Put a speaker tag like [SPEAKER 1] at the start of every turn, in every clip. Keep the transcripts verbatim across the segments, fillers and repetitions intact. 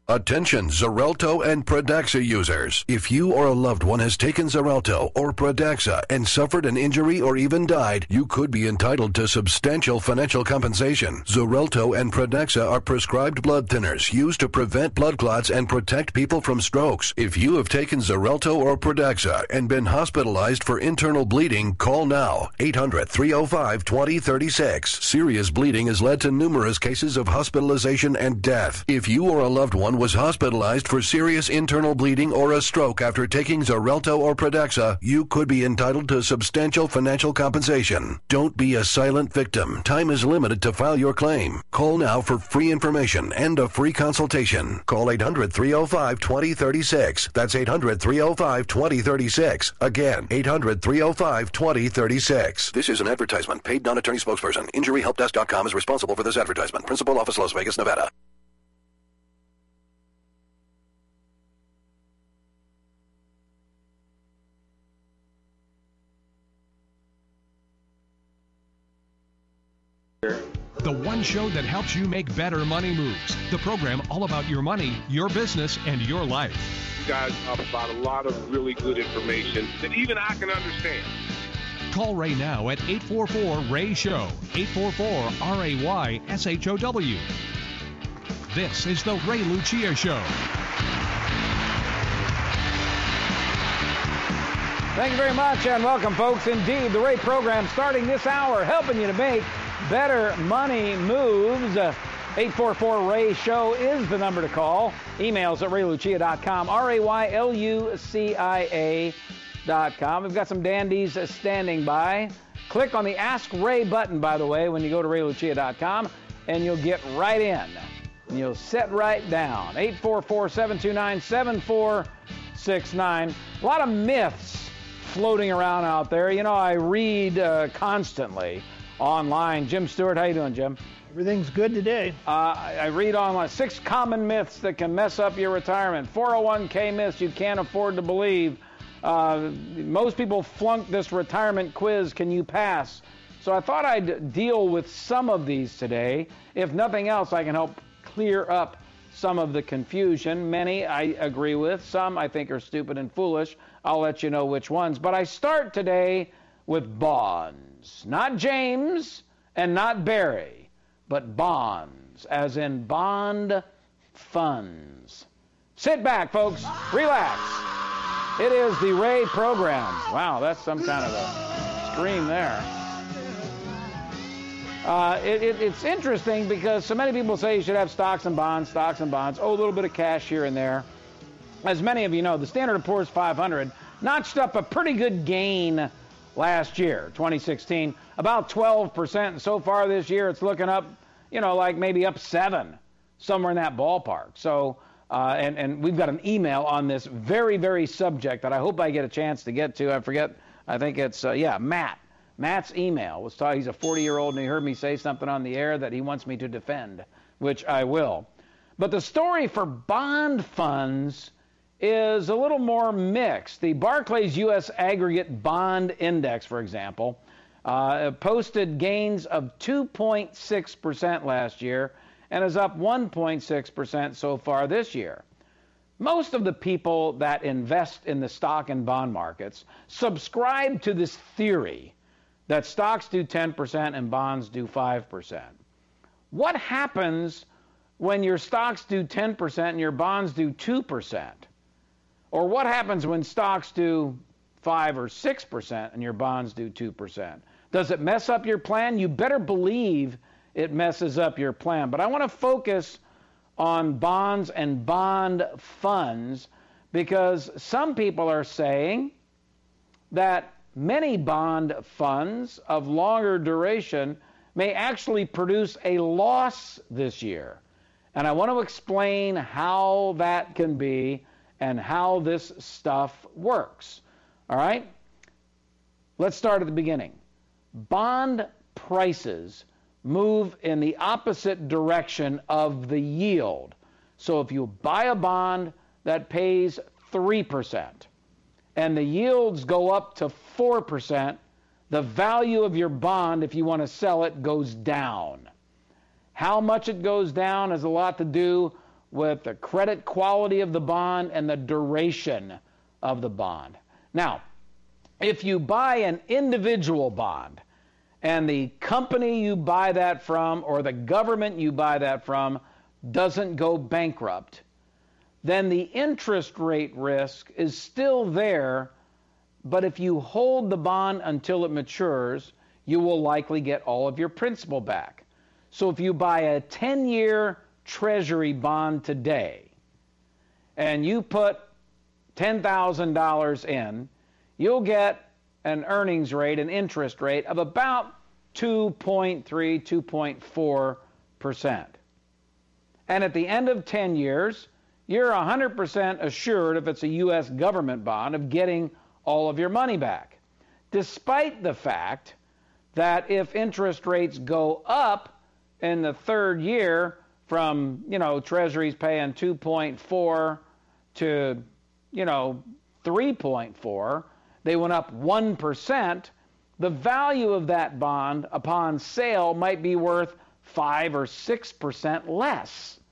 [SPEAKER 1] Attention Xarelto and Pradaxa users. If you or a loved one has taken Xarelto or Pradaxa and suffered an injury or even died, you could be entitled to substantial financial compensation. Xarelto and Pradaxa are prescribed blood thinners used to prevent blood clots and protect people from strokes. If you have taken Xarelto or Pradaxa and been hospitalized for internal bleeding, call now. eight hundred, three oh five, two oh three six. Serious bleeding has led to numerous cases of hospitalization and death. If you or a loved one was hospitalized for serious internal bleeding or a stroke after taking Xarelto or Pradaxa, you could be entitled to substantial financial compensation. Don't be a silent victim. Time is limited to file your claim. Call now for free information and a free consultation. Call eight hundred, three oh five, two oh three six. That's eight hundred, three oh five, two oh three six. Again, eight hundred, three oh five, two oh three six. This is an advertisement. Paid non-attorney spokesperson. injury help desk dot com is responsible for this advertisement. Principal office, Las Vegas, Nevada.
[SPEAKER 2] The one show that helps you make better money moves. The program all about your money, your business, and your life.
[SPEAKER 3] You guys talk about a lot of really good information that even I can understand.
[SPEAKER 2] Call Ray now at eight four four, R A Y, S H O W. eight four four, R A Y, S H O W. This is the Ray Lucia Show.
[SPEAKER 4] Thank you very much and welcome, folks. Indeed, the Ray program starting this hour, helping you to make better money moves. Uh, eight four four, R A Y, S H O W is the number to call. Emails at ray lucia dot com, R A Y L U C I A dot com. We've got some dandies standing by. Click on the Ask Ray button, by the way, when you go to ray lucia dot com, and you'll get right in. And you'll sit right down. eight four four, seven two nine, seven four six nine. A lot of myths floating around out there. You know, I read uh, constantly online. Jim Stewart, how you doing, Jim?
[SPEAKER 5] Everything's good today.
[SPEAKER 4] Uh, I, I read online six common myths that can mess up your retirement. four oh one k myths you can't afford to believe. Uh, most people flunk this retirement quiz. Can you pass? So I thought I'd deal with some of these today. If nothing else, I can help clear up some of the confusion. Many I agree with. Some I think are stupid and foolish. I'll let you know which ones. But I start today with bonds. Not James and not Barry, but bonds, as in bond funds. Sit back, folks. Relax. It is the Ray program. Wow, that's some kind of a scream there. Uh, it, it, it's interesting because so many people say you should have stocks and bonds, stocks and bonds. Oh, a little bit of cash here and there. As many of you know, the Standard and Poor's five hundred notched up a pretty good gain last year, twenty sixteen, about twelve percent. And so far this year, it's looking up, you know, like maybe up seven, somewhere in that ballpark. So, uh, and, and we've got an email on this very, very subject that I hope I get a chance to get to. I forget, I think it's, uh, yeah, Matt. Matt's email was talking, he's a forty-year-old, and he heard me say something on the air that he wants me to defend, which I will. But the story for bond funds is a little more mixed. The Barclays U S Aggregate Bond Index, for example, uh, posted gains of two point six percent last year and is up one point six percent so far this year. Most of the people that invest in the stock and bond markets subscribe to this theory that stocks do ten percent and bonds do five percent. What happens when your stocks do ten percent and your bonds do two percent? Or what happens when stocks do five or six percent and your bonds do two percent? Does it mess up your plan? You better believe it messes up your plan. But I want to focus on bonds and bond funds because some people are saying that many bond funds of longer duration may actually produce a loss this year. And I want to explain how that can be and how this stuff works. All right? Let's start at the beginning. Bond prices move in the opposite direction of the yield. So if you buy a bond that pays three percent and the yields go up to four percent, the value of your bond, if you want to sell it, goes down. How much it goes down has a lot to do with the credit quality of the bond and the duration of the bond. Now, if you buy an individual bond and the company you buy that from or the government you buy that from doesn't go bankrupt, then the interest rate risk is still there, but if you hold the bond until it matures, you will likely get all of your principal back. So if you buy a ten-year Treasury bond today and you put ten thousand dollars in, you'll get an earnings rate, an interest rate of about two point three, two point four percent. And at the end of ten years, you're one hundred percent assured, if it's a U S government bond, of getting all of your money back. Despite the fact that if interest rates go up in the third year from, you know, Treasuries paying two point four to, you know, three point four, they went up one percent, the value of that bond upon sale might be worth five or six percent less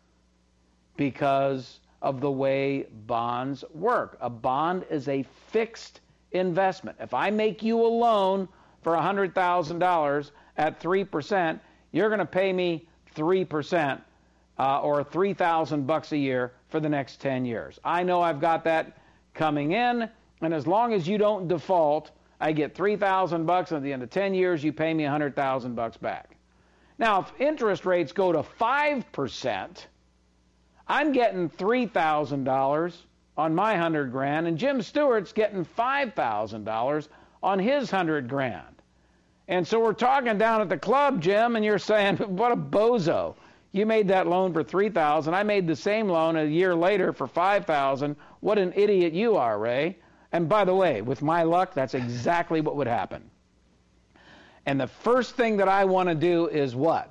[SPEAKER 4] because of the way bonds work. A bond is a fixed investment. If I make you a loan for one hundred thousand dollars at three percent, you're going to pay me three percent uh, or three thousand bucks a year for the next ten years. I know I've got that coming in, and as long as you don't default, I get three thousand bucks, and at the end of ten years, you pay me one hundred thousand bucks back. Now, if interest rates go to five percent, I'm getting three thousand dollars on my one hundred grand, and Jim Stewart's getting five thousand dollars on his one hundred grand. And so we're talking down at the club, Jim, and you're saying, what a bozo. You made that loan for three thousand dollars. I made the same loan a year later for five thousand dollars. What an idiot you are, Ray. And by the way, with my luck, that's exactly what would happen. And the first thing that I want to do is what?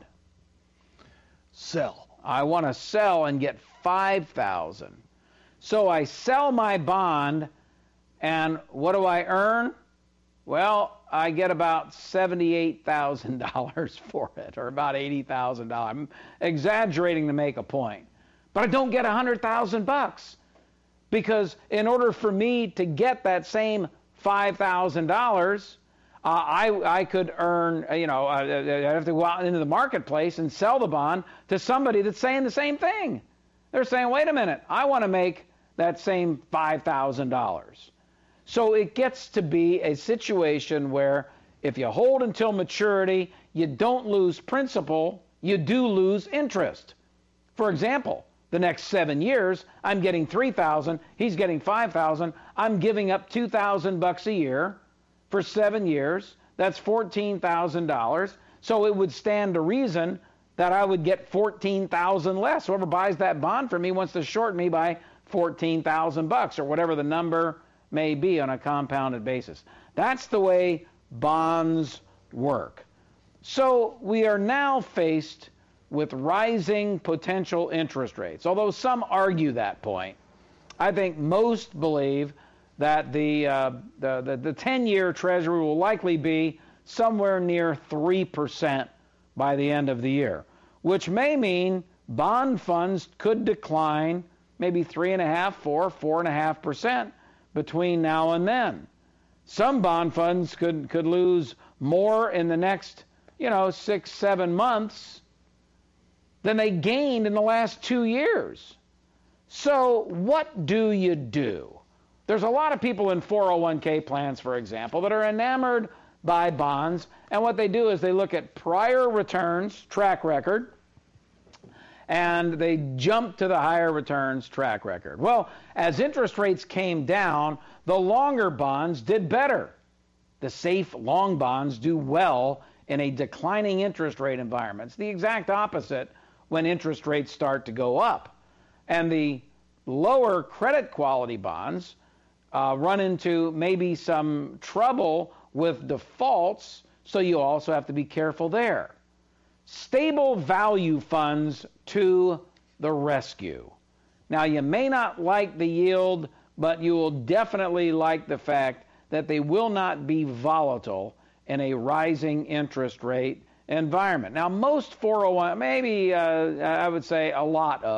[SPEAKER 4] Sell. I want to sell and get five thousand dollars. So I sell my bond, and what do I earn? Well, I get about seventy-eight thousand dollars for it, or about eighty thousand dollars. I'm exaggerating to make a point. But I don't get one hundred thousand bucks, because in order for me to get that same five thousand dollars, uh, I, I could earn, you know, I have to go out into the marketplace and sell the bond to somebody that's saying the same thing. They're saying, wait a minute, I want to make that same five thousand dollars. So it gets to be a situation where if you hold until maturity, you don't lose principal, you do lose interest. For example, the next seven years, I'm getting three thousand dollars, he's getting five thousand dollars, I'm giving up two thousand bucks a year for seven years. That's fourteen thousand dollars. So it would stand to reason that I would get fourteen thousand dollars less. Whoever buys that bond for me wants to short me by fourteen thousand bucks, or whatever the number may be on a compounded basis. That's the way bonds work. So we are now faced with rising potential interest rates. Although some argue that point, I think most believe that the uh, the, the, the ten-year Treasury will likely be somewhere near three percent by the end of the year, which may mean bond funds could decline maybe three and a half, four, four and a half percent between now and then. Some bond funds could could lose more in the next, you know, six, seven months than they gained in the last two years. So what do you do? There's a lot of people in four oh one k plans, for example, that are enamored by bonds, and what they do is they look at prior returns, track record, and they jump to the higher returns track record. Well, as interest rates came down, the longer bonds did better. The safe long bonds do well in a declining interest rate environment. It's the exact opposite when interest rates start to go up. And the lower credit quality bonds uh, run into maybe some trouble with defaults, so you also have to be careful there. Stable value funds to the rescue. Now, you may not like the yield, but you will definitely like the fact that they will not be volatile in a rising interest rate environment. Now, most four oh one, maybe uh, I would say a lot of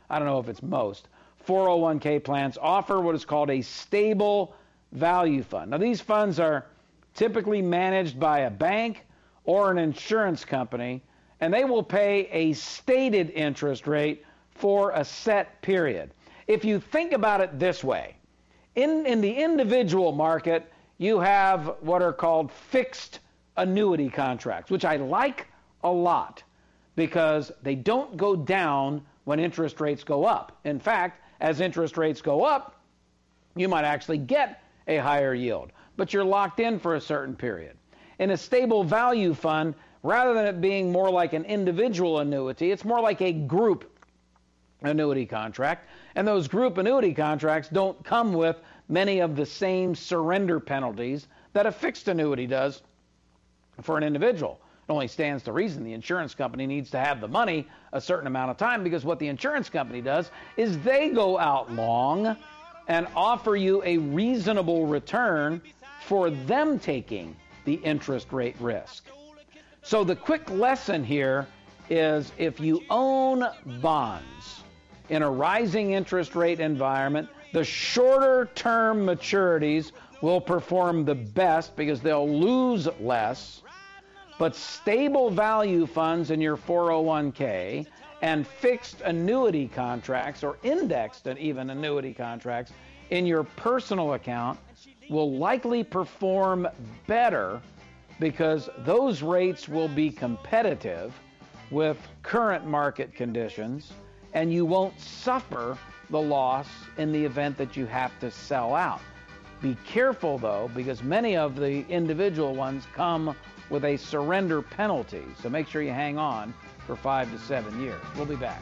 [SPEAKER 4] I don't know if it's most, four oh one k plans offer what is called a stable value fund. Now, these funds are typically managed by a bank or an insurance company, and they will pay a stated interest rate for a set period. If you think about it this way, in, in the individual market, you have what are called fixed annuity contracts, which I like a lot because they don't go down when interest rates go up. In fact, as interest rates go up, you might actually get a higher yield, but you're locked in for a certain period. In a stable value fund, rather than it being more like an individual annuity, it's more like a group annuity contract, and those group annuity contracts don't come with many of the same surrender penalties that a fixed annuity does for an individual. It only stands to reason the insurance company needs to have the money a certain amount of time, because what the insurance company does is they go out long and offer you a reasonable return for them taking the interest rate risk. So the quick lesson here is if you own bonds in a rising interest rate environment, the shorter term maturities will perform the best because they'll lose less. But stable value funds in your four oh one k and fixed annuity contracts, or indexed and even annuity contracts in your personal account, will likely perform better because those rates will be competitive with current market conditions, and you won't suffer the loss in the event that you have to sell out. Be careful, though, because many of the individual ones come with a surrender penalty, so make sure you hang on for five to seven years. We'll be back.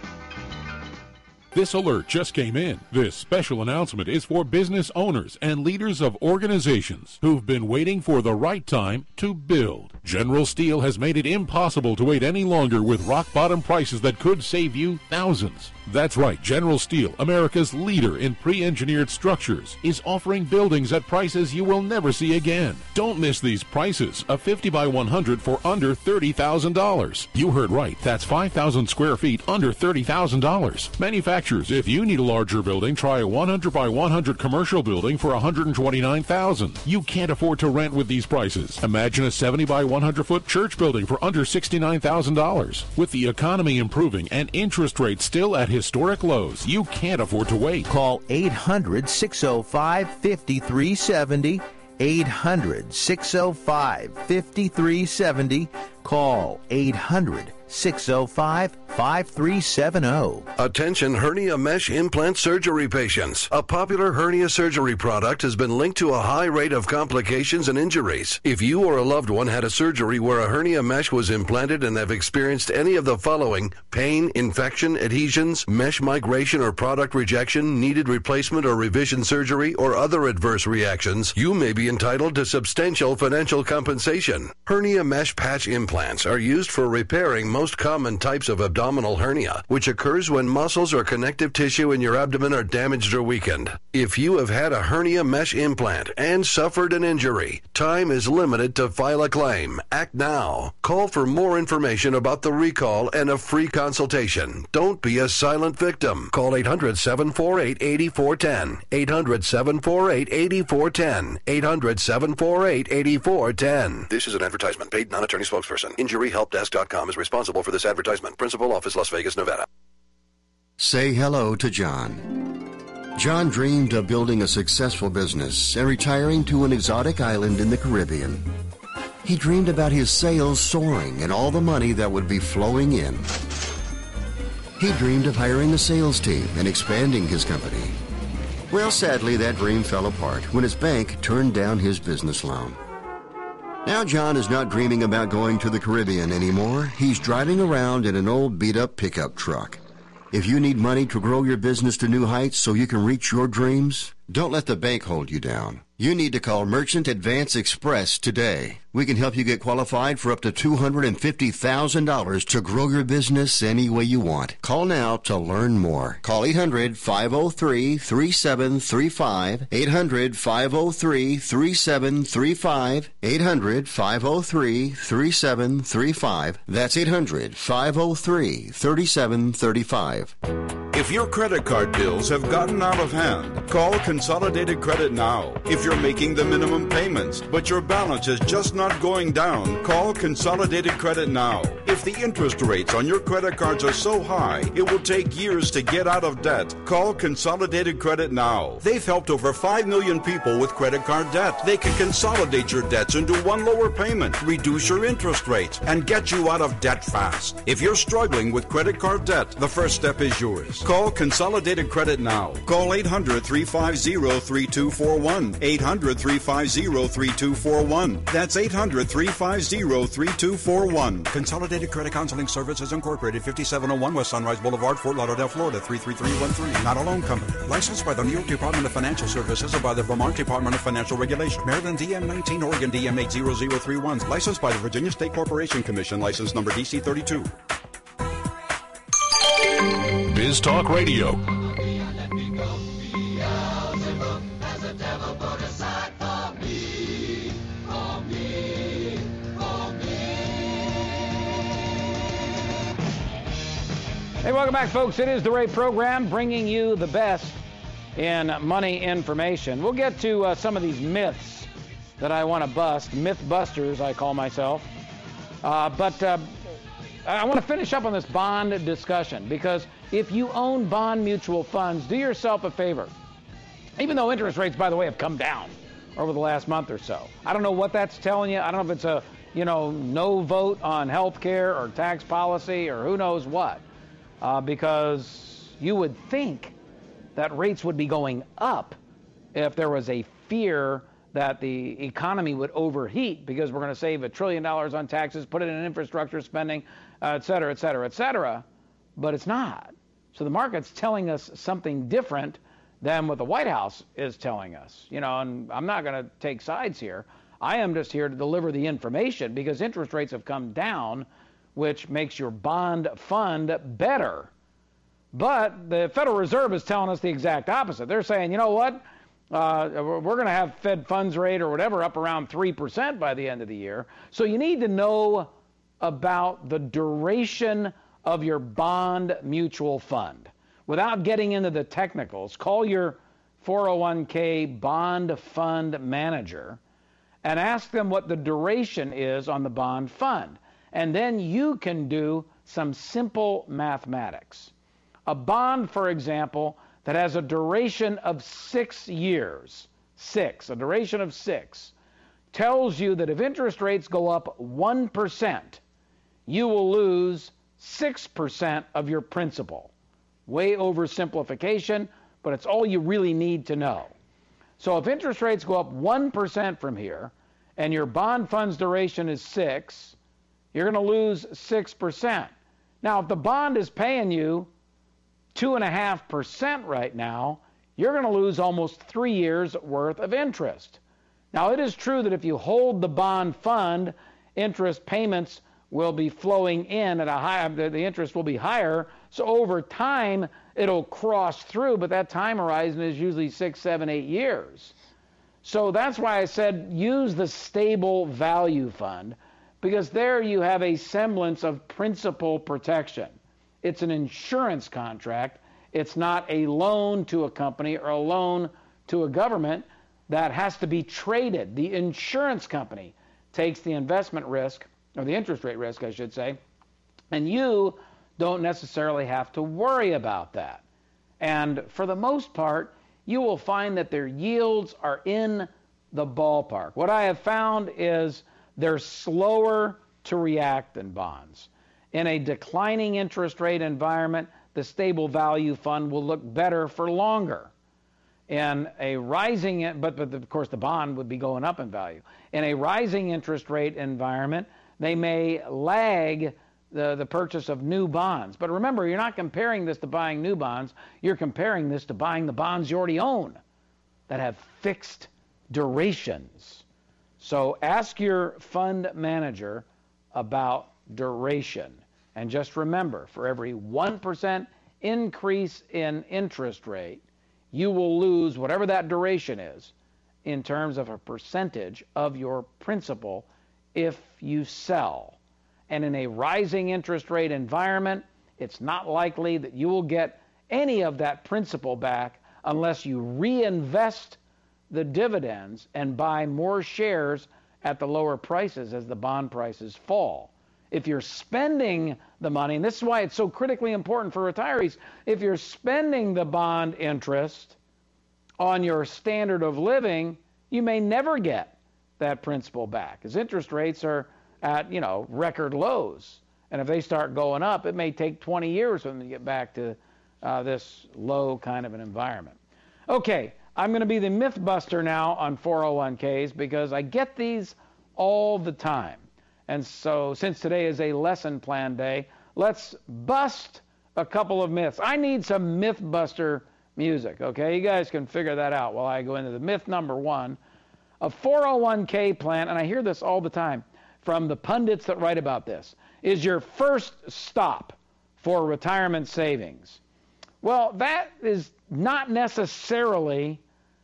[SPEAKER 5] This alert just came in. This special announcement is for business owners and leaders of organizations who've been waiting for the right time to build. General Steel has made it impossible to wait any longer with rock-bottom prices that could save you thousands. That's right, General Steel, America's leader in pre-engineered structures, is offering buildings at prices you will never see again. Don't miss these prices. A fifty by one hundred for under thirty thousand dollars. You heard right. That's five thousand square feet under thirty thousand dollars. Manufacturers, if you need a larger building, try a one hundred by one hundred commercial building for one hundred twenty-nine thousand dollars. You can't afford to rent with these prices. Imagine a seventy by one hundred foot church building for under sixty-nine thousand dollars. With the economy improving and interest rates still at historic lows, you can't afford to wait.
[SPEAKER 6] Call eight hundred, six oh five, five three seven oh. eight hundred, six oh five, five three seven oh. Call eight hundred, six oh five, five three seven oh.
[SPEAKER 1] Attention hernia mesh implant surgery patients. A popular hernia surgery product has been linked to a high rate of complications and injuries. If you or a loved one had a surgery where a hernia mesh was implanted and have experienced any of the following: pain, infection, adhesions, mesh migration or product rejection, needed replacement or revision surgery, or other adverse reactions, you may be entitled to substantial financial compensation. Hernia mesh patch implants are used for repairing most common types of abdominal hernia, which occurs when muscles or connective tissue in your abdomen are damaged or weakened. If you have had a hernia mesh implant and suffered an injury, time is limited to file a claim. Act now. Call for more information about the recall and a free consultation. Don't be a silent victim. Call eight hundred, seven four eight, eight four one zero. eight hundred, seven four eight, eight four one zero. eight hundred, seven four eight, eight four one zero. This is an advertisement. Paid non-attorney spokesperson. injury help desk dot com is responsible for this advertisement. Principal office, Las Vegas, Nevada.
[SPEAKER 7] Say hello to John. John dreamed of building a successful business and retiring to an exotic island in the Caribbean. He dreamed about his sales soaring and all the money that would be flowing in. He dreamed of hiring a sales team and expanding his company. Well, sadly, that dream fell apart when his bank turned down his business loan. Now John is not dreaming about going to the Caribbean anymore. He's driving around in an old beat-up pickup truck. If you need money to grow your business to new heights so you can reach your dreams, don't let the bank hold you down. You need to call Merchant Advance Express today. We can help you get qualified for up to two hundred fifty thousand dollars to grow your business any way you want. Call now to learn more. Call eight hundred, five oh three, three seven three five, eight hundred, five oh three, three seven three five, eight hundred, five oh three, three seven three five. That's eight hundred, five oh three, three seven three five.
[SPEAKER 8] If your credit card bills have gotten out of hand, call Consolidated Credit now. If you're making the minimum payments, but your balance is just not going down, call Consolidated Credit now. If the interest rates on your credit cards are so high, it will take years to get out of debt, call Consolidated Credit now. They've helped over five million people with credit card debt. They can consolidate your debts into one lower payment, reduce your interest rates, and get you out of debt fast. If you're struggling with credit card debt, the first step is yours. Call Consolidated Credit now. Call eight hundred, three five zero, three two four one. eight hundred, three five zero, three two four one. That's eight hundred, three five zero, three two four one. Consolidated Credit Counseling Services Incorporated, fifty-seven oh one West Sunrise Boulevard, Fort Lauderdale, Florida, three three three one three. Not a loan company. Licensed by the New York Department of Financial Services and by the Vermont Department of Financial Regulation. Maryland D M nineteen, Oregon D M eight zero zero three one. Licensed by the Virginia State Corporation Commission. License number D C thirty-two.
[SPEAKER 2] Biz Talk Radio.
[SPEAKER 4] Hey, welcome back, folks. It is the Ray Program, bringing you the best in money information. We'll get to uh, some of these myths that I want to bust. Myth busters, I call myself. Uh, but uh, I want to finish up on this bond discussion, because if you own bond mutual funds, do yourself a favor. Even though interest rates, by the way, have come down over the last month or so. I don't know what that's telling you. I don't know if it's a, you know, no vote on health care or tax policy or who knows what. Uh, because you would think that rates would be going up if there was a fear that the economy would overheat, because we're going to save a trillion dollars on taxes, put it in infrastructure spending, uh, et cetera, et cetera, et cetera. But it's not. So the market's telling us something different than what the White House is telling us. You know, and I'm not going to take sides here. I am just here to deliver the information, because interest rates have come down, which makes your bond fund better. But the Federal Reserve is telling us the exact opposite. They're saying, you know what, uh, we're going to have Fed funds rate or whatever up around three percent by the end of the year. So you need to know about the duration of your bond mutual fund. Without getting into the technicals, call your four oh one k bond fund manager and ask them what the duration is on the bond fund. And then you can do some simple mathematics. A bond, for example, that has a duration of six years, six, a duration of six, tells you that if interest rates go up one percent, you will lose six percent of your principal. Way oversimplification, but it's all you really need to know. So if interest rates go up one percent from here, and your bond fund's duration is six, you're going to lose six percent. Now, if the bond is paying you two point five percent right now, you're going to lose almost three years' worth of interest. Now, it is true that if you hold the bond fund, interest payments will be flowing in at a high, the interest will be higher, so over time, it'll cross through, but that time horizon is usually six, seven, eight years. So that's why I said use the stable value fund, because there you have a semblance of principal protection. It's an insurance contract. It's not a loan to a company or a loan to a government that has to be traded. The insurance company takes the investment risk, or the interest rate risk, I should say, and you don't necessarily have to worry about that. And for the most part, you will find that their yields are in the ballpark. What I have found is they're slower to react than bonds. In a declining interest rate environment, the stable value fund will look better for longer. In a rising, but, but of course the bond would be going up in value. In a rising interest rate environment, they may lag the, the purchase of new bonds. But remember, you're not comparing this to buying new bonds. You're comparing this to buying the bonds you already own that have fixed durations. So ask your fund manager about duration. And just remember, for every one percent increase in interest rate, you will lose whatever that duration is in terms of a percentage of your principal if you sell. And in a rising interest rate environment, it's not likely that you will get any of that principal back unless you reinvest the dividends and buy more shares at the lower prices as the bond prices fall. If you're spending the money, and this is why it's so critically important for retirees, if you're spending the bond interest on your standard of living, you may never get that principal back, as interest rates are at, you know, record lows. And if they start going up, it may take twenty years for them to get back to uh, this low kind of an environment. Okay, I'm going to be the myth buster now on four oh one k's because I get these all the time. And so since today is a lesson plan day, let's bust a couple of myths. I need some myth buster music, okay? You guys can figure that out while I go into the myth number one. A four oh one k plan, and I hear this all the time from the pundits that write about this, is your first stop for retirement savings. Well, that is not necessarily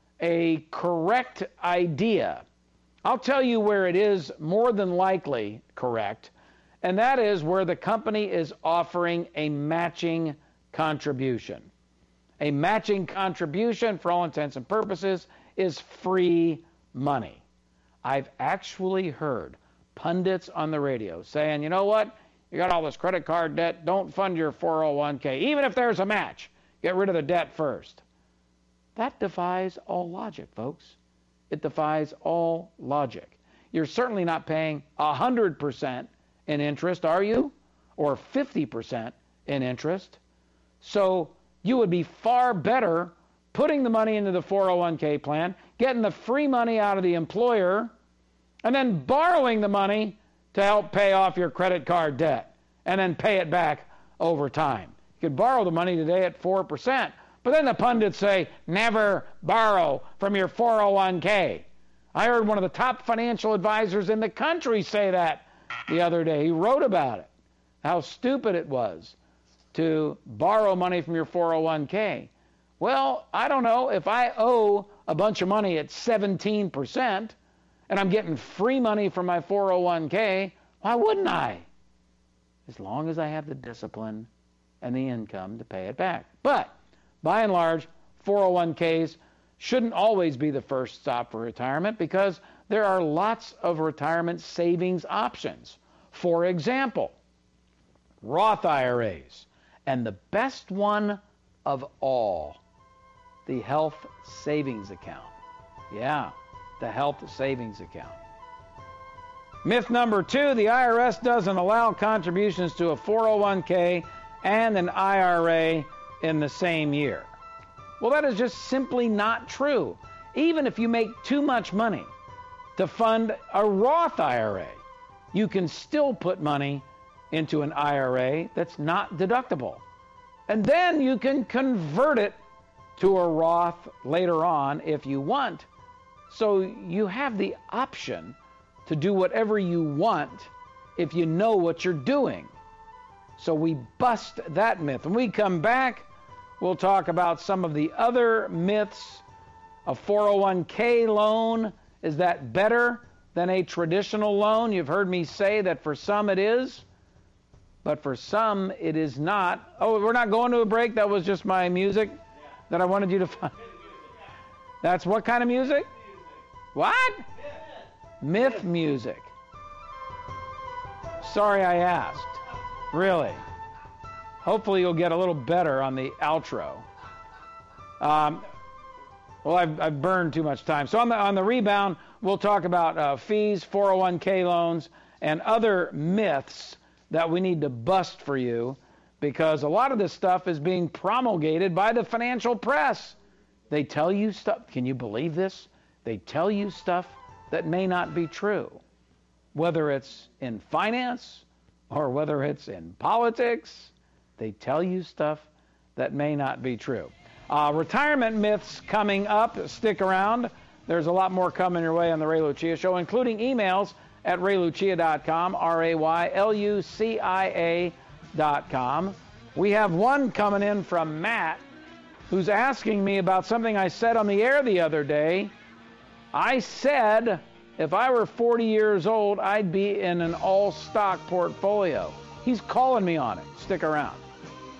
[SPEAKER 4] a correct idea. I'll tell you where it is more than likely correct, and that is where the company is offering a matching contribution. A matching contribution, for all intents and purposes, is free money. I've actually heard pundits on the radio saying, you know what, you got all this credit card debt, don't fund your four oh one k. Even if there's a match, get rid of the debt first. That defies all logic, folks. It defies all logic. You're certainly not paying one hundred percent in interest, are you? Or fifty percent in interest. So you would be far better putting the money into the four oh one k plan, getting the free money out of the employer, and then borrowing the money to help pay off your credit card debt, and then pay it back over time. You could borrow the money today at four percent, but then the pundits say, never borrow from your four oh one k. I heard one of the top financial advisors in the country say that the other day. He wrote about it, how stupid it was to borrow money from your four oh one k. Well, I don't know. If I owe a bunch of money at seventeen percent and I'm getting free money from my four oh one k, why wouldn't I? As long as I have the discipline and the income to pay it back. But by and large, four oh one k's shouldn't always be the first stop for retirement because there are lots of retirement savings options. For example, Roth I R As. And the best one of all, the health savings account. Yeah, the health savings account. Myth number two, the I R S doesn't allow contributions to a four oh one k and an I R A in the same year. Well, that is just simply not true. Even if you make too much money to fund a Roth I R A, you can still put money into an I R A that's not deductible. And then you can convert it to a Roth later on if you want. So you have the option to do whatever you want if you know what you're doing. So we bust that myth. When we come back, we'll talk about some of the other myths. A four oh one k loan, is that better than a traditional loan? You've heard me say that for some it is, but for some it is not. Oh, we're not going to a break? That was just my music that I wanted you to find. That's what kind of music? What? Myth music. Sorry I asked. Really. Hopefully you'll get a little better on the outro. Um, well, I've, I've burned too much time. So on the, on the rebound, we'll talk about uh, fees, four oh one k loans, and other myths that we need to bust for you, because a lot of this stuff is being promulgated by the financial press. They tell you stuff. Can you believe this? They tell you stuff that may not be true, whether it's in finance or whether it's in politics. They tell you stuff that may not be true. Uh, retirement myths coming up. Stick around. There's a lot more coming your way on the Ray Lucia Show, including emails at ray lucia dot com, R A Y L U C I A dot com. We have one coming in from Matt, who's asking me about something I said on the air the other day. I said if I were forty years old, I'd be in an all-stock portfolio. He's calling me on it. Stick around.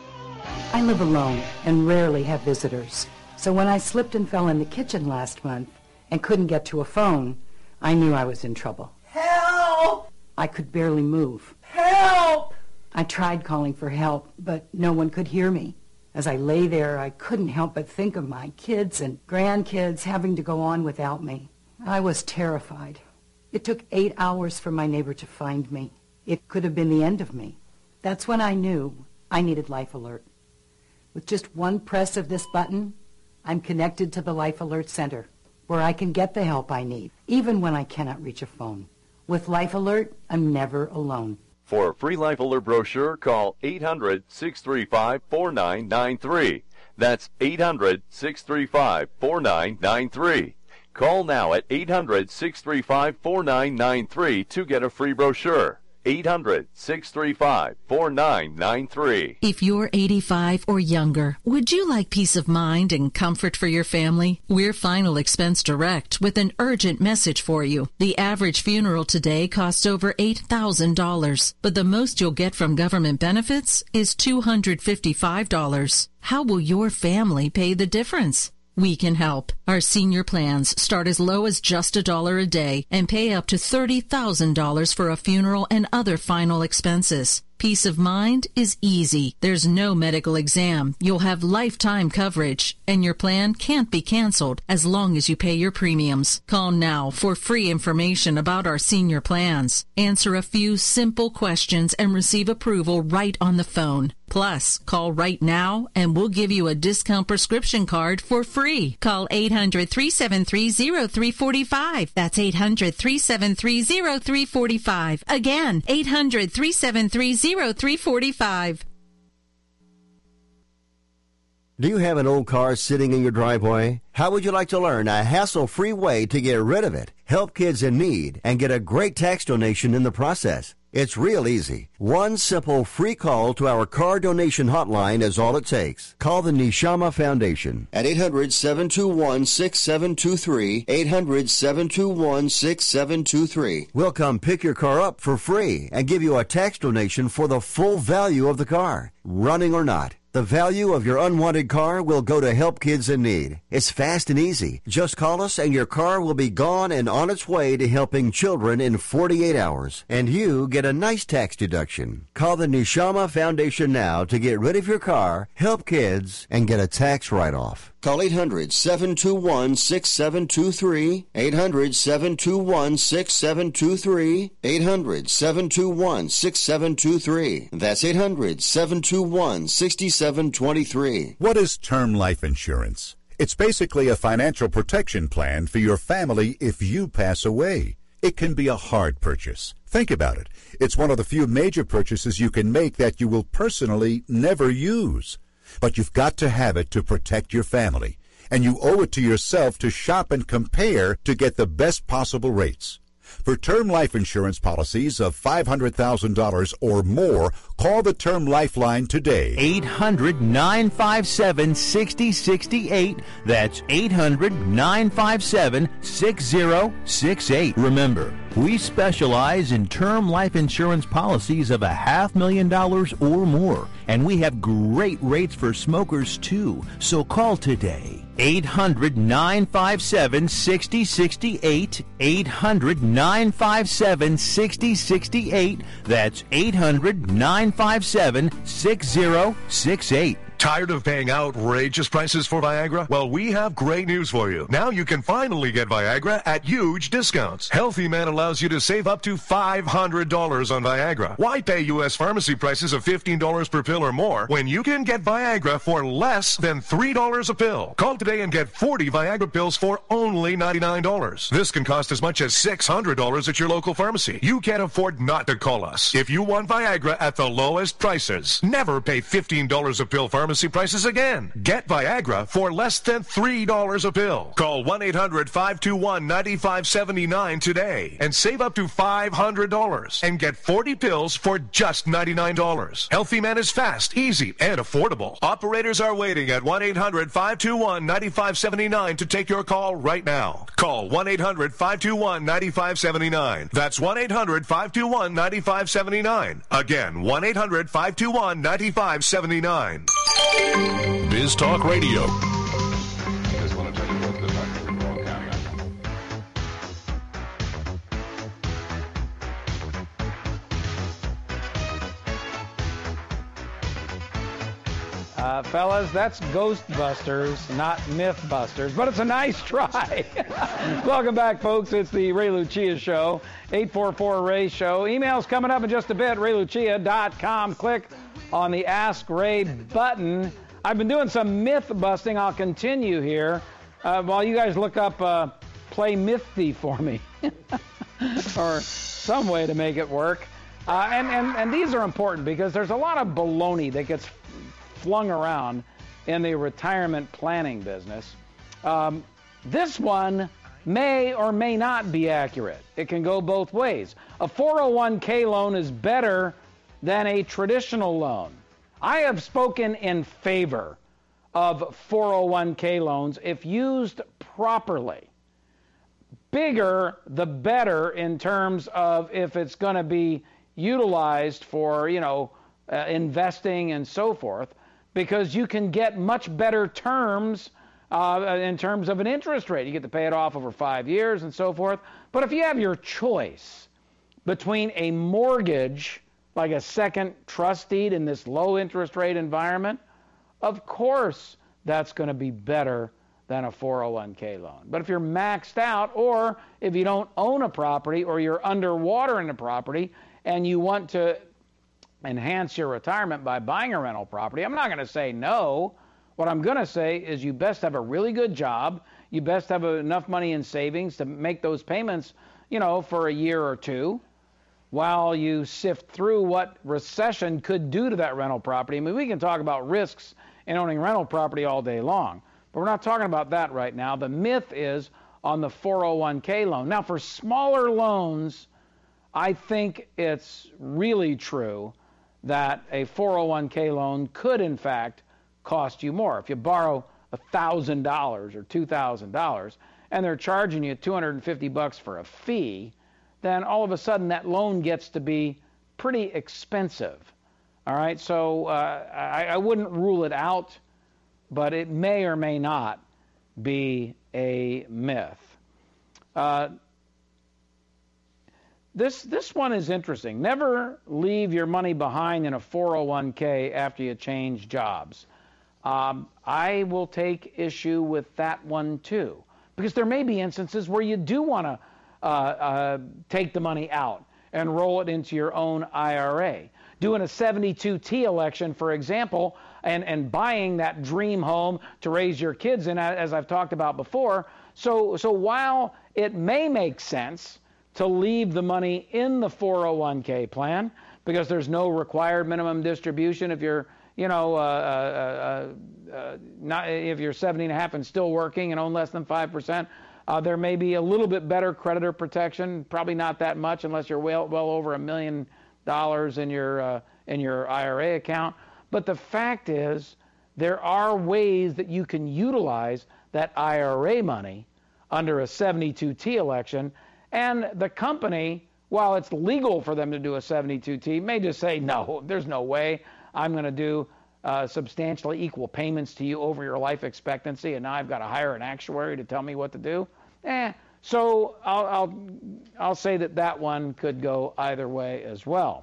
[SPEAKER 9] I live alone and rarely have visitors. So when I slipped and fell in the kitchen last month and couldn't get to a phone, I knew I was in trouble.
[SPEAKER 10] Help!
[SPEAKER 9] I could barely move.
[SPEAKER 10] Help!
[SPEAKER 9] I tried calling for help, but no one could hear me. As I lay there, I couldn't help but think of my kids and grandkids having to go on without me. I was terrified. It took eight hours for my neighbor to find me. It could have been the end of me. That's when I knew I needed Life Alert. With just one press of this button, I'm connected to the Life Alert Center, where I can get the help I need, even when I cannot reach a phone. With Life Alert, I'm never alone.
[SPEAKER 11] For a free Life Alert brochure, call eight hundred, six three five, four nine nine three. That's eight hundred, six three five, four nine nine three. Call now at eight hundred, six three five, four nine nine three to get a free brochure. eight hundred, six three five, four nine nine three.
[SPEAKER 12] If you're eighty-five or younger, would you like peace of mind and comfort for your family? We're Final Expense Direct with an urgent message for you. The average funeral today costs over eight thousand dollars, but the most you'll get from government benefits is two hundred fifty-five dollars. How will your family pay the difference? We can help. Our senior plans start as low as just a dollar a day and pay up to thirty thousand dollars for a funeral and other final expenses. Peace of mind is easy. There's no medical exam. You'll have lifetime coverage, and your plan can't be canceled as long as you pay your premiums. Call now for free information about our senior plans. Answer a few simple questions and receive approval right on the phone. Plus, call right now and we'll give you a discount prescription card for free. Call eight hundred, three seven three, zero three four five. That's eight hundred, three seven three, zero three four five. Again, eight hundred, three seven three, zero three four five.
[SPEAKER 7] Do you have an old car sitting in your driveway? How would you like to learn a hassle-free way to get rid of it, help kids in need, and get a great tax donation in the process? It's real easy. One simple free call to our car donation hotline is all it takes. Call the Neshama Foundation at eight hundred, seven two one, six seven two three, eight hundred, seven two one, six seven two three. We'll come pick your car up for free and give you a tax donation for the full value of the car, running or not. The value of your unwanted car will go to help kids in need. It's fast and easy. Just call us and your car will be gone and on its way to helping children in forty-eight hours. And you get a nice tax deduction. Call the Neshama Foundation now to get rid of your car, help kids, and get a tax write-off. Call eight hundred, seven two one, six seven two three, eight hundred, seven two one, six seven two three, eight hundred, seven two one, six seven two three. That's eight hundred, seven two one, six seven two three.
[SPEAKER 13] What is term life insurance? It's basically a financial protection plan for your family if you pass away. It can be a hard purchase. Think about it. It's one of the few major purchases you can make that you will personally never use. But you've got to have it to protect your family, and you owe it to yourself to shop and compare to get the best possible rates. For term life insurance policies of five hundred thousand dollars or more, call the Term Lifeline today.
[SPEAKER 6] eight hundred, nine five seven, six zero six eight. That's eight hundred, nine five seven, six zero six eight. Remember, we specialize in term life insurance policies of a half million dollars or more, and we have great rates for smokers too. So call today. eight hundred, nine five seven, six zero six eight. eight hundred, nine five seven, six zero six eight. That's eight hundred, nine five seven, six zero six eight.
[SPEAKER 14] Tired of paying outrageous prices for Viagra? Well, we have great news for you. Now you can finally get Viagra at huge discounts. Healthy Man allows you to save up to five hundred dollars on Viagra. Why pay U S pharmacy prices of fifteen dollars per pill or more when you can get Viagra for less than three dollars a pill? Call today and get forty Viagra pills for only ninety-nine dollars. This can cost as much as six hundred dollars at your local pharmacy. You can't afford not to call us. If you want Viagra at the lowest prices, never pay fifteen dollars a pill pharmacy prices again. Get Viagra for less than three dollars a pill. Call one eight hundred, five two one, nine five seven nine today and save up to five hundred dollars and get forty pills for just ninety-nine dollars. Healthy Man is fast, easy, and affordable. Operators are waiting at one eight hundred, five two one, nine five seven nine to take your call right now. Call one eight hundred, five two one, nine five seven nine. That's one eight hundred, five two one, nine five seven nine. Again, one eight hundred, five two one, nine five seven nine.
[SPEAKER 2] Biz Talk Radio.
[SPEAKER 15] I just want to tell you what the fact we're all counting on.
[SPEAKER 4] Uh, fellas, that's Ghostbusters, not Mythbusters, but it's a nice try. Welcome back, folks. It's the Ray Lucia Show, eight four four Ray Show. Emails coming up in just a bit, ray lucia dot com. Click on the Ask Ray button. I've been doing some myth busting. I'll continue here uh, while you guys look up uh, Play Mythy for me or some way to make it work. Uh, and, and, and these are important because there's a lot of baloney that gets flung around in the retirement planning business. Um, this one may or may not be accurate. It can go both ways. A four oh one k loan is better than a traditional loan. I have spoken in favor of four oh one k loans if used properly. Bigger, the better in terms of if it's going to be utilized for, you know, uh, investing and so forth, because you can get much better terms uh, in terms of an interest rate. You get to pay it off over five years and so forth. But if you have your choice between a mortgage, like a second trust deed in this low interest rate environment, of course that's going to be better than a four oh one k loan. But if you're maxed out, or if you don't own a property, or you're underwater in a property and you want to enhance your retirement by buying a rental property, I'm not going to say no. What I'm going to say is you best have a really good job. You best have enough money in savings to make those payments, you know, for a year or two while you sift through what recession could do to that rental property. I mean, we can talk about risks in owning rental property all day long, but we're not talking about that right now. The myth is on the four oh one k loan. Now, for smaller loans, I think it's really true that a four oh one k loan could, in fact, cost you more. If you borrow one thousand dollars or two thousand dollars and they're charging you two hundred fifty bucks for a fee, then all of a sudden that loan gets to be pretty expensive. All right, so uh, I, I wouldn't rule it out, but it may or may not be a myth. Uh, This this one is interesting. Never leave your money behind in a four oh one k after you change jobs. Um, I will take issue with that one too, because there may be instances where you do want to uh, uh, take the money out and roll it into your own I R A. Doing a seventy-two T election, for example, and, and buying that dream home to raise your kids in, as I've talked about before. So so while it may make sense to leave the money in the four oh one k plan because there's no required minimum distribution if you're, you know, uh, uh, uh, not if you're seventy and a half and still working and own less than five percent. Uh, there may be a little bit better creditor protection, probably not that much unless you're well well over a million dollars in your uh, in your I R A account. But the fact is, there are ways that you can utilize that I R A money under a seventy-two T election. And the company, while it's legal for them to do a seventy-two T, may just say, no, there's no way I'm going to do uh, substantially equal payments to you over your life expectancy, and now I've got to hire an actuary to tell me what to do. Eh, so I'll, I'll, I'll say that that one could go either way as well.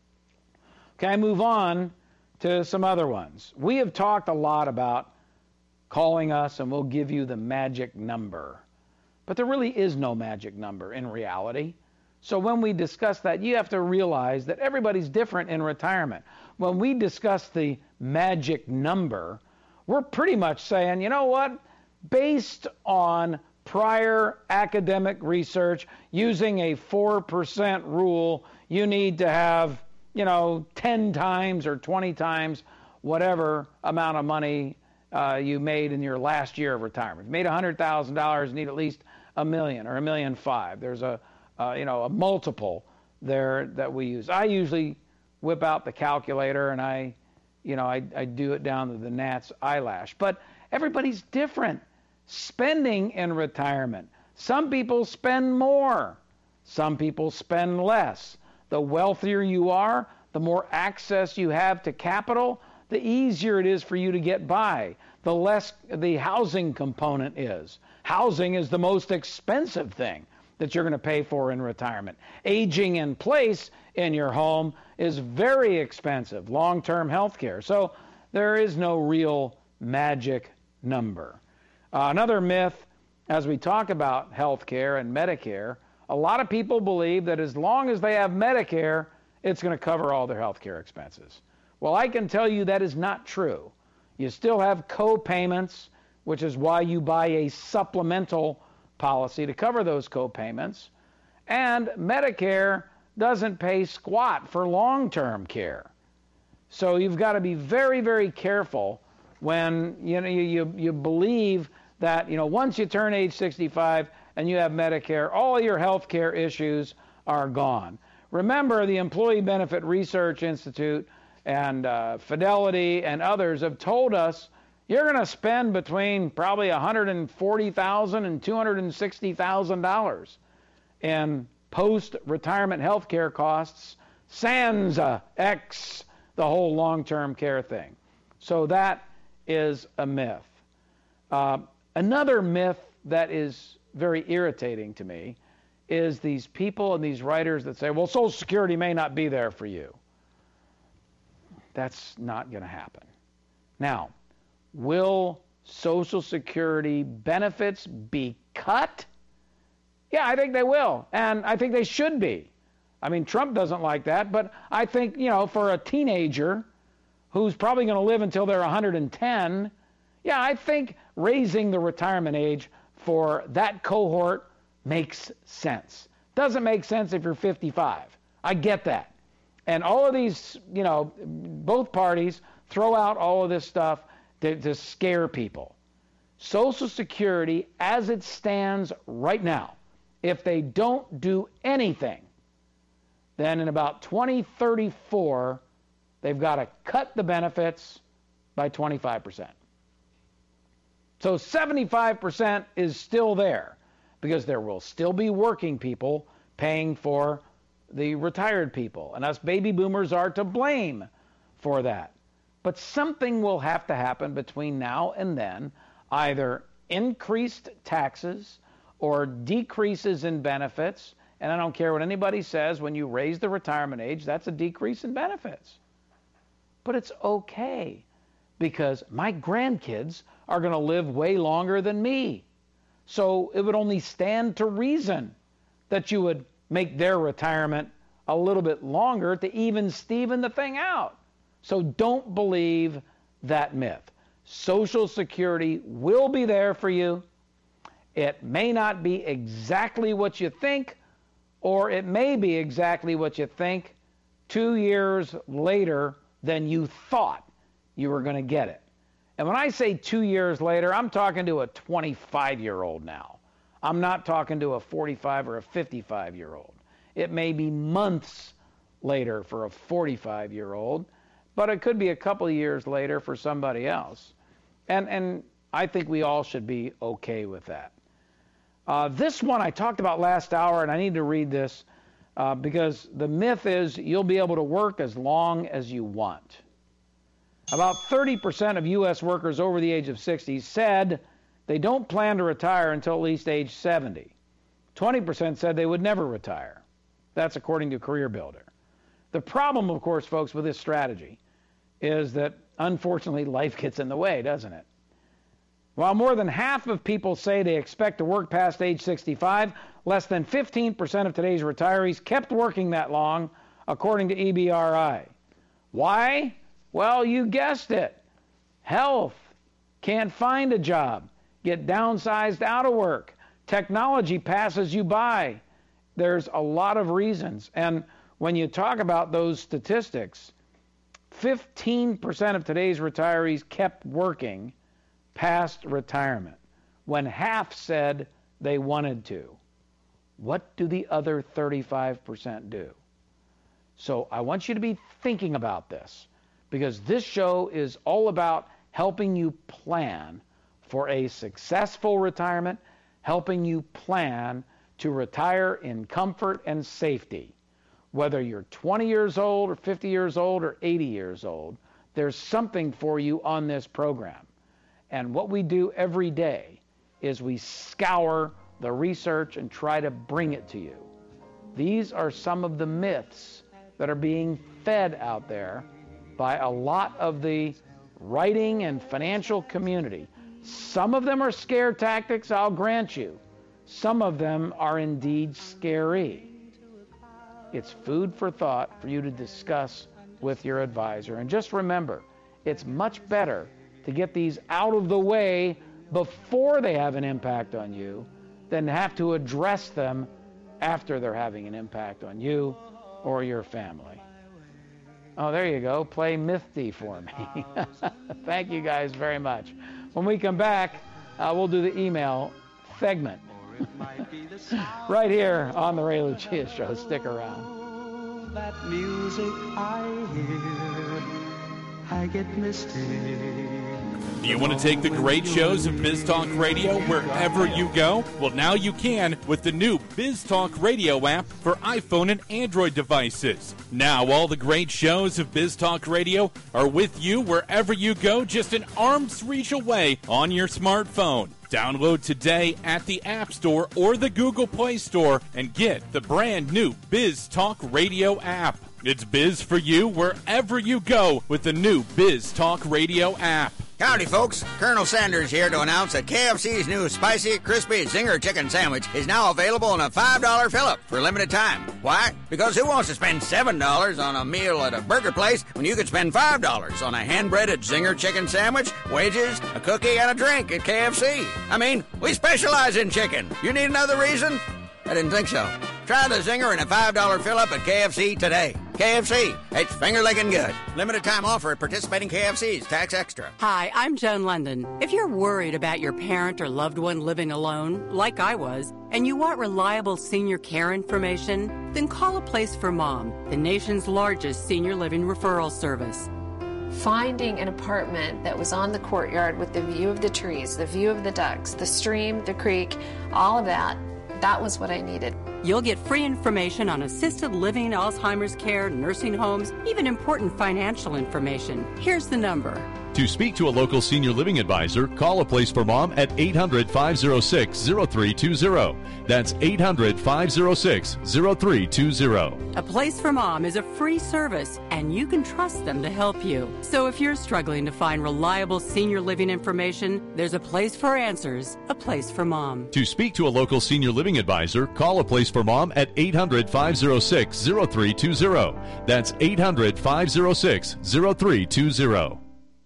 [SPEAKER 4] Okay, I move on to some other ones. We have talked a lot about calling us and we'll give you the magic number. But there really is no magic number in reality. So when we discuss that, you have to realize that everybody's different in retirement. When we discuss the magic number, we're pretty much saying, you know what? Based on prior academic research, using a four percent rule, you need to have, you know, ten times or twenty times whatever amount of money uh, you made in your last year of retirement. If you made one hundred thousand dollars, you need at least a million or a million five. There's a, uh, you know, a multiple there that we use. I usually whip out the calculator and I, you know, I, I do it down to the gnat's eyelash. But everybody's different. Spending in retirement. Some people spend more. Some people spend less. The wealthier you are, the more access you have to capital, the easier it is for you to get by, the less the housing component is. Housing is the most expensive thing that you're going to pay for in retirement. Aging in place in your home is very expensive, long-term health care. So there is no real magic number. Uh, another myth, as we talk about health care and Medicare, a lot of people believe that as long as they have Medicare, it's going to cover all their health care expenses. Well, I can tell you that is not true. You still have co-payments, which is why you buy a supplemental policy to cover those co-payments. And Medicare doesn't pay squat for long-term care. So you've got to be very, very careful when you know you, you, you believe that you know once you turn age sixty-five and you have Medicare, all your health care issues are gone. Remember, the Employee Benefit Research Institute and uh, Fidelity and others have told us you're going to spend between probably one hundred forty thousand dollars and two hundred sixty thousand dollars in post-retirement health care costs, sans uh, X, the whole long-term care thing. So that is a myth. Uh, another myth that is very irritating to me is these people and these writers that say, well, Social Security may not be there for you. That's not going to happen. Now, will Social Security benefits be cut? Yeah, I think they will, and I think they should be. I mean, Trump doesn't like that, but I think, you know, for a teenager who's probably going to live until they're one hundred ten, yeah, I think raising the retirement age for that cohort makes sense. Doesn't make sense if you're fifty-five. I get that. And all of these, you know, both parties throw out all of this stuff to, to scare people. Social Security, as it stands right now, if they don't do anything, then in about twenty thirty-four, they've got to cut the benefits by twenty-five percent. So seventy-five percent is still there because there will still be working people paying for the retired people. And us baby boomers are to blame for that. But something will have to happen between now and then, either increased taxes or decreases in benefits. And I don't care what anybody says, when you raise the retirement age, that's a decrease in benefits. But it's okay, because my grandkids are going to live way longer than me. So it would only stand to reason that you would make their retirement a little bit longer to even Steven the thing out. So don't believe that myth. Social Security will be there for you. It may not be exactly what you think, or it may be exactly what you think two years later than you thought you were going to get it. And when I say two years later, I'm talking to a twenty-five-year-old now. I'm not talking to a forty-five or a fifty-five-year-old. It may be months later for a forty-five-year-old, but it could be a couple of years later for somebody else. And, and I think we all should be okay with that. Uh, this one I talked about last hour, and I need to read this uh, because the myth is you'll be able to work as long as you want. About thirty percent of U S workers over the age of sixty said they don't plan to retire until at least age seventy. twenty percent said they would never retire. That's according to Career Builder. The problem, of course, folks, with this strategy is that, unfortunately, life gets in the way, doesn't it? While more than half of people say they expect to work past age sixty-five, less than fifteen percent of today's retirees kept working that long, according to E B R I. Why? Well, you guessed it. Health. Can't find a job. Get downsized out of work. Technology passes you by. There's a lot of reasons. And when you talk about those statistics, fifteen percent of today's retirees kept working past retirement, when half said they wanted to. What do the other thirty-five percent do? So I want you to be thinking about this, because this show is all about helping you plan for a successful retirement, helping you plan to retire in comfort and safety. Whether you're twenty years old or fifty years old or eighty years old, there's something for you on this program. And what we do every day is we scour the research and try to bring it to you. These are some of the myths that are being fed out there by a lot of the writing and financial community. Some of them are scare tactics, I'll grant you. Some of them are indeed scary. It's food for thought for you to discuss with your advisor. And just remember, it's much better to get these out of the way before they have an impact on you than have to address them after they're having an impact on you or your family. Oh, there you go. Play Mythty for me. Thank you guys very much. When we come back, uh, we'll do the email segment right here on the Ray Lucia Show. Stick around.
[SPEAKER 16] That music I hear, I get misty.
[SPEAKER 17] Do you want to take the great shows of BizTalk Radio wherever you go? Well, now you can with the new BizTalk Radio app for iPhone and Android devices. Now all the great shows of BizTalk Radio are with you wherever you go, just an arm's reach away on your smartphone. Download today at the App Store or the Google Play Store and get the brand new BizTalk Radio app. It's biz for you wherever you go with the new BizTalk Radio app.
[SPEAKER 18] Howdy, folks. Colonel Sanders here to announce that K F C's new Spicy Crispy Zinger Chicken Sandwich is now available in a five dollar fill-up for a limited time. Why? Because who wants to spend seven dollars on a meal at a burger place when you could spend five dollars on a hand-breaded Zinger Chicken Sandwich, wages, a cookie, and a drink at K F C? I mean, we specialize in chicken. You need another reason? I didn't think so. Try the Zinger in a five dollar fill-up at K F C today. K F C, it's finger-licking good. Limited time offer at participating K F Cs. Tax extra.
[SPEAKER 19] Hi, I'm Joan London. If you're worried about your parent or loved one living alone, like I was, and you want reliable senior care information, then call A Place for Mom, the nation's largest senior living referral service.
[SPEAKER 20] Finding an apartment that was on the courtyard with the view of the trees, the view of the ducks, the stream, the creek, all of that, that was what I needed.
[SPEAKER 19] You'll get free information on assisted living, Alzheimer's care, nursing homes, even important financial information. Here's the number.
[SPEAKER 21] To speak to a local senior living advisor, call A Place for Mom at eight hundred, five oh six, oh three two oh. That's eight hundred, five oh six, oh three two oh.
[SPEAKER 19] A Place for Mom is a free service, and you can trust them to help you. So if you're struggling to find reliable senior living information, there's a place for answers, A Place for Mom.
[SPEAKER 21] To speak to a local senior living advisor, call A Place for Mom at eight hundred, five oh six, oh three two oh. That's eight hundred, five oh six, oh three two oh.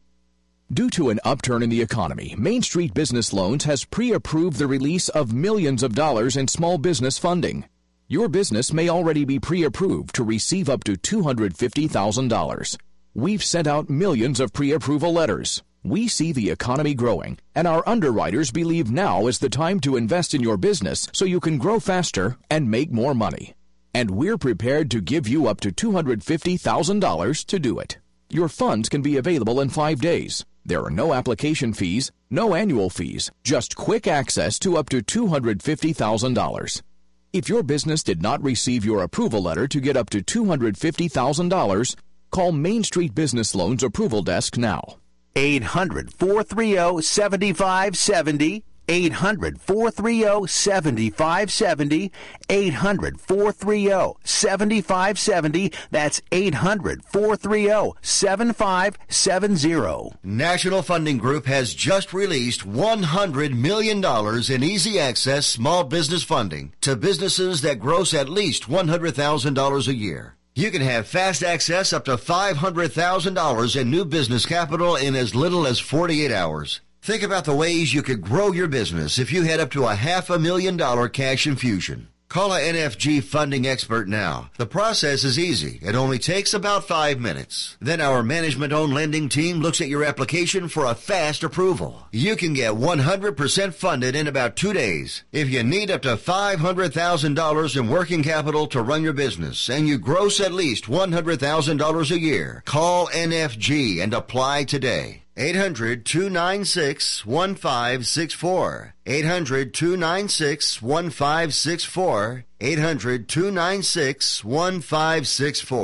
[SPEAKER 22] Due to an upturn in the economy, Main Street Business Loans has pre-approved the release of millions of dollars in small business funding. Your business may already be pre-approved to receive up to two hundred fifty thousand dollars. We've sent out millions of pre-approval letters. We see the economy growing, and our underwriters believe now is the time to invest in your business so you can grow faster and make more money. And we're prepared to give you up to two hundred fifty thousand dollars to do it. Your funds can be available in five days. There are no application fees, no annual fees, just quick access to up to two hundred fifty thousand dollars. If your business did not receive your approval letter to get up to two hundred fifty thousand dollars, call Main Street Business Loans Approval Desk now.
[SPEAKER 6] eight hundred, four three zero, seven five seven zero. eight hundred, four three zero, seven five seven zero. eight hundred, four three zero, seven five seven zero. That's eight hundred, four three zero, seven five seven zero.
[SPEAKER 7] National Funding Group has just released one hundred million dollars in easy access small business funding to businesses that gross at least one hundred thousand dollars a year. You can have fast access up to five hundred thousand dollars in new business capital in as little as forty-eight hours. Think about the ways you could grow your business if you had up to a half a million dollar cash infusion. Call a N F G funding expert now. The process is easy. It only takes about five minutes. Then our management-owned lending team looks at your application for a fast approval. You can get one hundred percent funded in about two days. If you need up to five hundred thousand dollars in working capital to run your business and you gross at least one hundred thousand dollars a year, call N F G and apply today. eight hundred, two nine six, one five six four. eight hundred, two nine six, one five six four. eight hundred, two nine six, one five six four.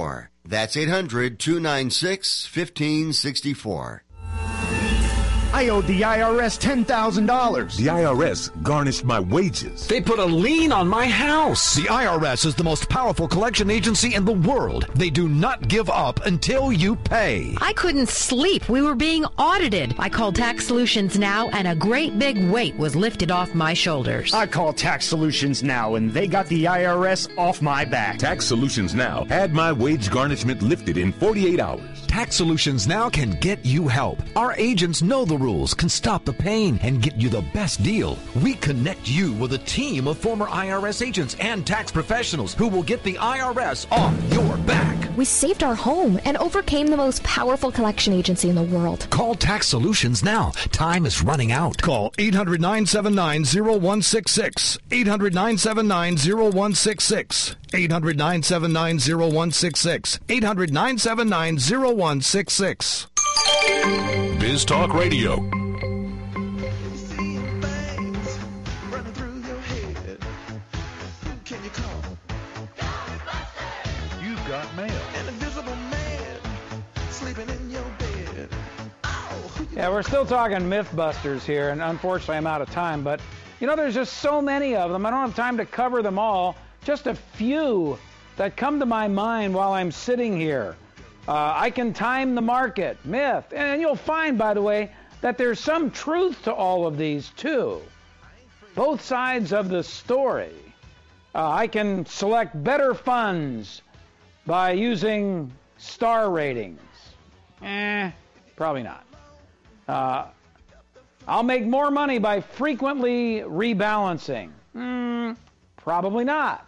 [SPEAKER 7] That's eight hundred, two nine six, one five six four.
[SPEAKER 3] I owed the I R S ten thousand dollars.
[SPEAKER 5] The I R S garnished my wages.
[SPEAKER 3] They put a lien on my house. The I R S is the most powerful collection agency in the world. They do not give up until you pay.
[SPEAKER 23] I couldn't sleep. We were being audited. I called Tax Solutions Now, and a great big weight was lifted off my shoulders.
[SPEAKER 3] I called Tax Solutions Now, and they got the I R S off my back.
[SPEAKER 5] Tax Solutions Now had my wage garnishment lifted in forty-eight hours.
[SPEAKER 3] Tax Solutions Now can get you help. Our agents know the rules, can stop the pain, and get you the best deal. We connect you with a team of former I R S agents and tax professionals who will get the I R S off your back.
[SPEAKER 24] We saved our home and overcame the most powerful collection agency in the world.
[SPEAKER 3] Call Tax Solutions now. Time is running out. Call eight hundred, nine seven nine, zero one six six. eight hundred, nine seven nine, zero one six six. eight hundred, nine seven nine, zero one six six. eight hundred, nine seven nine, zero one six six.
[SPEAKER 14] Biz Talk Radio.
[SPEAKER 4] You've got mail. An invisible man sleeping in your bed. Oh, yeah, we're still talking Mythbusters here, and unfortunately I'm out of time, but you know, there's just so many of them. I don't have time to cover them all. Just a few that come to my mind while I'm sitting here. Uh, I can time the market, myth. And you'll find, by the way, that there's some truth to all of these, too. Both sides of the story. Uh, I can select better funds by using star ratings. Eh, probably not. Uh, I'll make more money by frequently rebalancing. Hmm, probably not.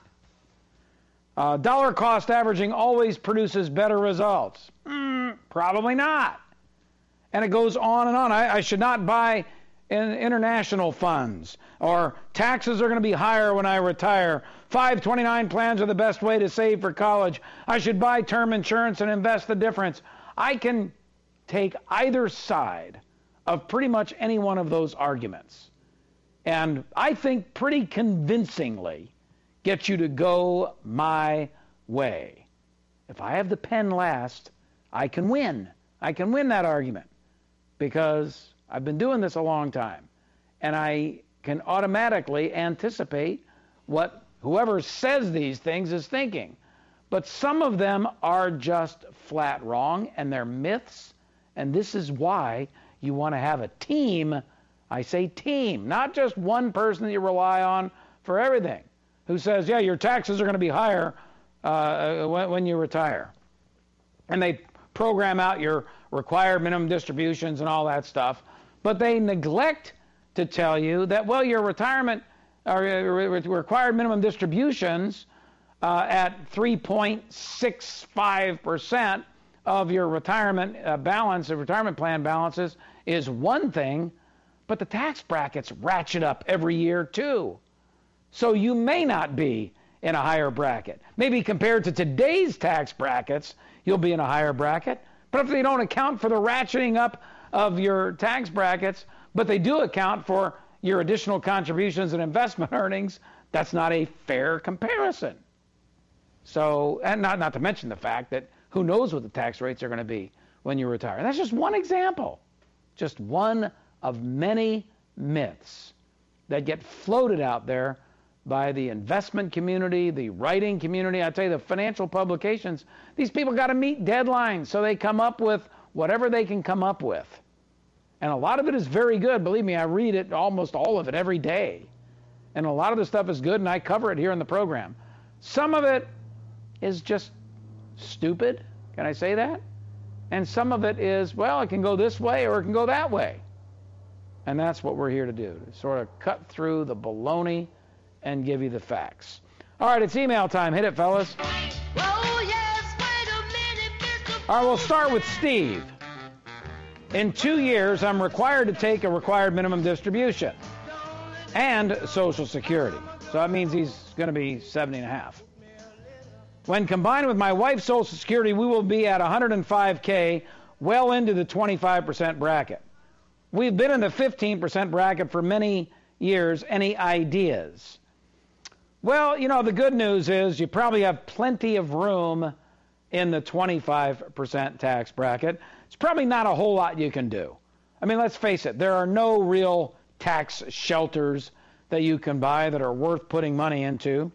[SPEAKER 4] Uh, dollar cost averaging always produces better results. Mm, probably not. And it goes on and on. I, I should not buy in international funds, or taxes are going to be higher when I retire. five twenty-nine plans are the best way to save for college. I should buy term insurance and invest the difference. I can take either side of pretty much any one of those arguments, and I think pretty convincingly get you to go my way. If I have the pen last, I can win. I can win that argument because I've been doing this a long time, and I can automatically anticipate what whoever says these things is thinking. But some of them are just flat wrong, and they're myths, and this is why you want to have a team. I say team, not just one person that you rely on for everything, who says, yeah, your taxes are going to be higher uh, when, when you retire. And they program out your required minimum distributions and all that stuff. But they neglect to tell you that, well, your retirement or re- required minimum distributions uh, at three point six five percent of your retirement uh, balance, of retirement plan balances, is one thing, but the tax brackets ratchet up every year too. So you may not be in a higher bracket. Maybe compared to today's tax brackets, you'll be in a higher bracket. But if they don't account for the ratcheting up of your tax brackets, but they do account for your additional contributions and investment earnings, that's not a fair comparison. So, and not, not to mention the fact that who knows what the tax rates are going to be when you retire. And that's just one example. Just one of many myths that get floated out there by the investment community, the writing community. I tell you, the financial publications, these people got to meet deadlines, so they come up with whatever they can come up with. And a lot of it is very good. Believe me, I read it, almost all of it, every day. And a lot of the stuff is good, and I cover it here in the program. Some of it is just stupid. Can I say that? And some of it is, well, it can go this way or it can go that way. And that's what we're here to do, to sort of cut through the baloney and give you the facts. All right, it's email time. Hit it, fellas.
[SPEAKER 10] Oh, yes, wait a minute, Mister
[SPEAKER 4] All right, we'll start with Steve. In two years, I'm required to take a required minimum distribution and Social Security. So that means he's going to be seventy and a half. When combined with my wife's Social Security, we will be at one hundred five K, well into the twenty-five percent bracket. We've been in the fifteen percent bracket for many years. Any ideas? Well, you know, the good news is you probably have plenty of room in the twenty-five percent tax bracket, it's probably not a whole lot you can do. I mean, let's face it, there are no real tax shelters that you can buy that are worth putting money into.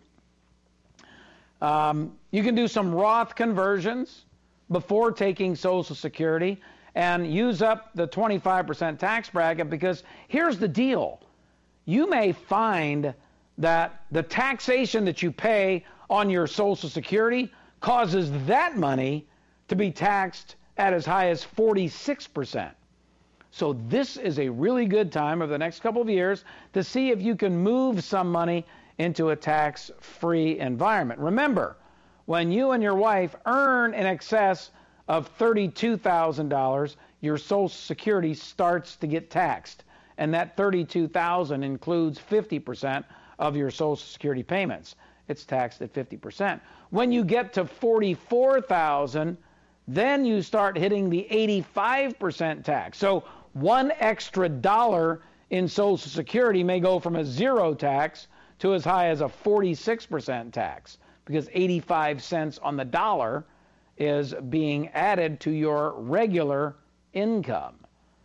[SPEAKER 4] Um, you can do some Roth conversions before taking Social Security and use up the twenty-five percent tax bracket, because here's the deal. You may find that the taxation that you pay on your Social Security causes that money to be taxed at as high as forty-six percent. So this is a really good time over the next couple of years to see if you can move some money into a tax-free environment. Remember, when you and your wife earn in excess of thirty-two thousand dollars, your Social Security starts to get taxed. And that thirty-two thousand dollars includes fifty percent of your Social Security payments. It's taxed at fifty percent. When you get to forty-four thousand dollars, then you start hitting the eighty-five percent tax. So one extra dollar in Social Security may go from a zero tax to as high as a forty-six percent tax, because eighty-five cents on the dollar is being added to your regular income.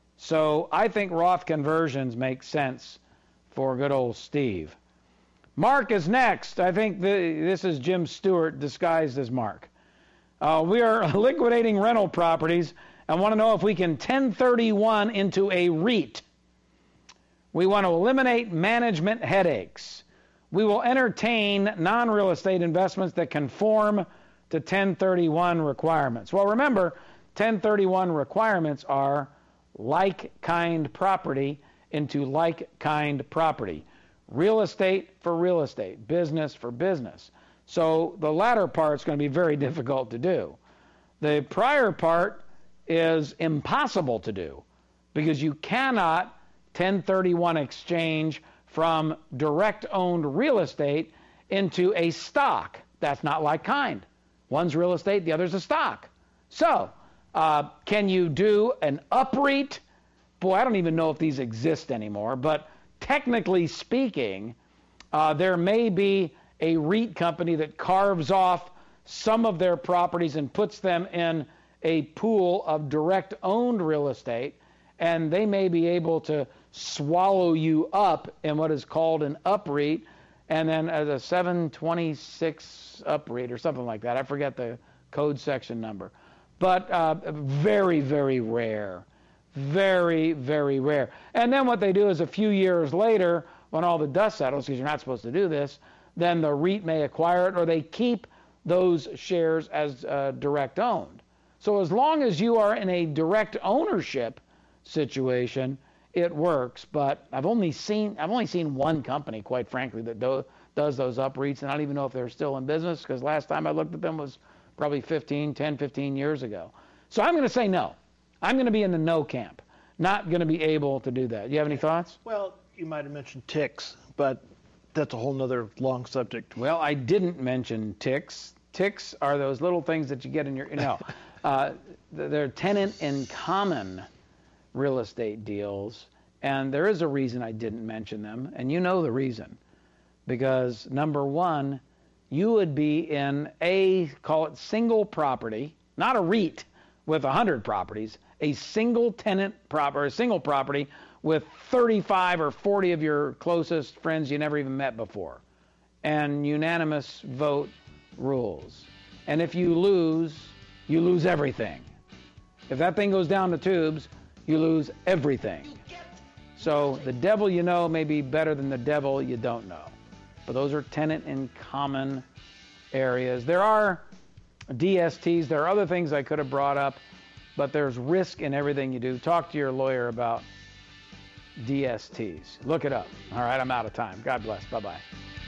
[SPEAKER 4] So I think Roth conversions make sense for good old Steve. Mark is next. I think the, this is Jim Stewart disguised as Mark. Uh, we are liquidating rental properties and want to know if we can ten thirty-one into a REIT. We want to eliminate management headaches. We will entertain non-real estate investments that conform to ten thirty-one requirements. Well, remember, ten thirty-one requirements are like-kind property into like-kind property. Real estate for real estate, business for business. So the latter part is going to be very difficult to do. The prior part is impossible to do, because you cannot ten thirty-one exchange from direct-owned real estate into a stock. That's not like-kind. One's real estate, the other's a stock. So, uh, can you do an UPREIT? Boy, I don't even know if these exist anymore, but technically speaking, uh, there may be a REIT company that carves off some of their properties and puts them in a pool of direct-owned real estate, and they may be able to swallow you up in what is called an UPREIT, and then as a seven twenty-six UPREIT or something like that. I forget the code section number. But uh, very, very rare. Very, very rare. And then what they do is a few years later, when all the dust settles, because you're not supposed to do this, then the REIT may acquire it, or they keep those shares as uh, direct owned. So as long as you are in a direct ownership situation, it works. But I've only seen I've only seen one company, quite frankly, that do, does those UPREITs, and I don't even know if they're still in business, because last time I looked at them was probably fifteen, ten, fifteen years ago. So I'm going to say no. I'm going to be in the no camp. Not going to be able to do that. You have any thoughts?
[SPEAKER 1] Well, you might have mentioned ticks, but that's a whole nother long subject.
[SPEAKER 4] Well, I didn't mention ticks. Ticks are those little things that you get in your, no, uh, they're tenant in common real estate deals, and there is a reason I didn't mention them, and you know the reason. Because number one, you would be in a, call it single property, not a REIT with one hundred properties, a single tenant property, or a single property with thirty-five or forty of your closest friends you never even met before. And unanimous vote rules. And if you lose, you lose everything. If that thing goes down the tubes, you lose everything. So the devil you know may be better than the devil you don't know. But those are tenant in common areas. There are D S Ts. There are other things I could have brought up, but there's risk in everything you do. Talk to your lawyer about D S Ts. Look it up. All right, I'm out of time. God bless. Bye-bye.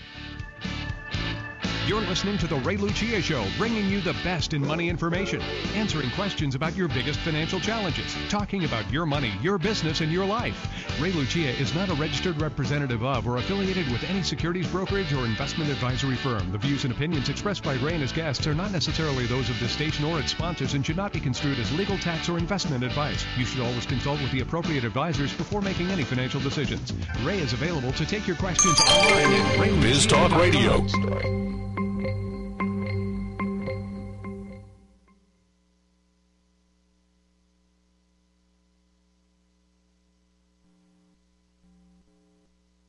[SPEAKER 2] You're listening to The Ray Lucia Show, bringing you the best in money information, answering questions about your biggest financial challenges, talking about your money, your business, and your life. Ray Lucia is not a registered representative of or affiliated with any securities brokerage or investment advisory firm. The views and opinions expressed by Ray and his guests are not necessarily those of this station or its sponsors and should not be construed as legal, tax, or investment advice. You should always consult with the appropriate advisors before making any financial decisions. Ray is available to take your questions online at Ray
[SPEAKER 5] Biz Talk Radio.